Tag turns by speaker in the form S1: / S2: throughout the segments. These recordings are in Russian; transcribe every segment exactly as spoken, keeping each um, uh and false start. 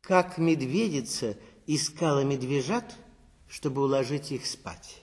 S1: Как медведица искала медвежат, чтобы уложить их спать.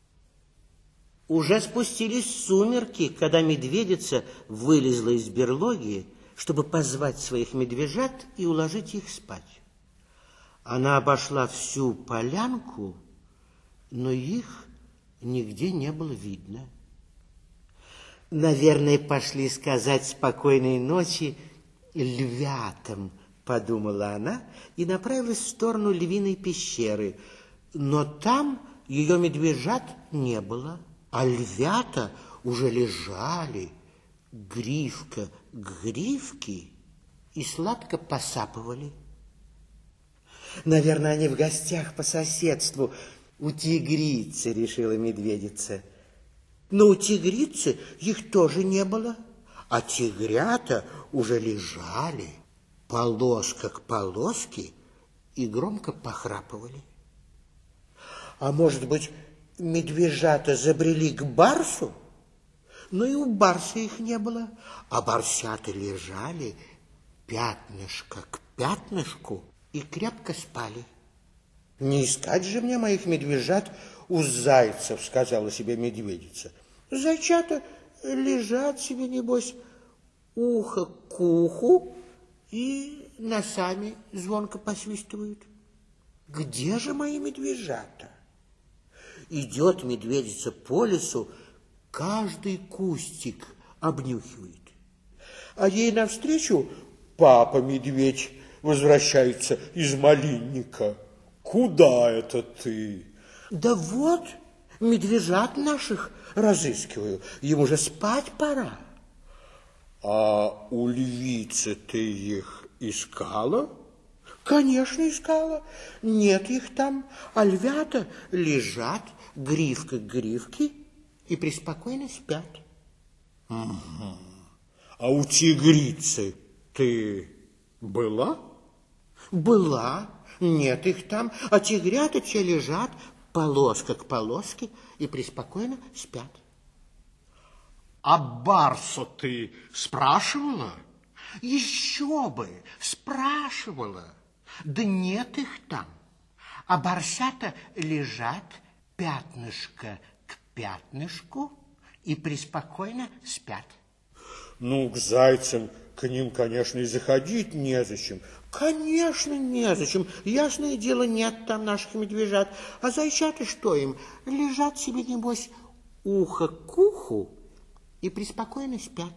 S1: Уже спустились сумерки, когда медведица вылезла из берлоги, чтобы позвать своих медвежат и уложить их спать. Она обошла всю полянку, но их нигде не было видно. Наверное, пошли сказать спокойной ночи львятам, подумала она и направилась в сторону львиной пещеры. Но там ее медвежат не было, а львята уже лежали, гривка к гривке, и сладко посапывали. Наверное, они в гостях по соседству у тигрицы, решила медведица. Но у тигрицы их тоже не было, а тигрята уже лежали, полоска к полоске, и громко похрапывали. А может быть, медвежата забрели к барсу? Но и у барса их не было, а барсята лежали пятнышко к пятнышку и крепко спали. Не искать же мне моих медвежат у зайцев, сказала себе медведица. Зайчата лежат себе, небось, ухо к уху и носами звонко посвистывают. Где же мои медвежата? Идет медведица по лесу, каждый кустик обнюхивает. А ей навстречу папа-медведь возвращается из малинника. Куда это ты? Да вот, медвежат наших разыскиваю, ему же спать пора. А у львицы ты их искала? Конечно, искала. Нет их там, а львята лежат гривка к гривке и преспокойно спят. Угу. А у тигрицы ты была? Была. Нет их там, а тигрята те лежат полоска к полоске и преспокойно спят. А барса ты спрашивала? Еще бы, спрашивала. Да нет их там, а барсята лежат пятнышко к пятнышку и преспокойно спят. Ну, к зайцам, к ним, конечно, и заходить незачем. Конечно, незачем. Ясное дело, нет там наших медвежат. А зайчата что им? Лежат себе, небось, ухо к уху и преспокойно спят.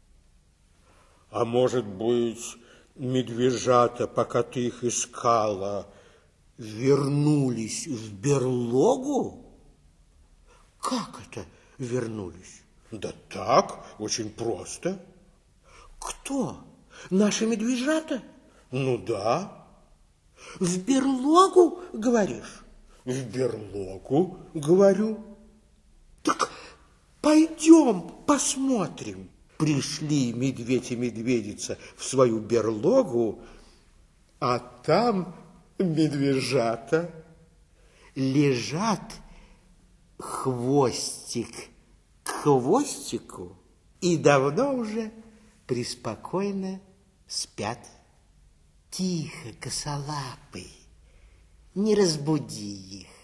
S1: А может быть, медвежата, пока ты их искала, вернулись в берлогу? Как это вернулись? Да так, очень просто. Кто? Наши медвежата? Ну да. В берлогу, говоришь? В берлогу, говорю. Так пойдем посмотрим. Пришли медведь и медведица в свою берлогу, а там медвежата лежат хвостик к хвостику и давно уже преспокойно спят. Тихо, косолапый, не разбуди их.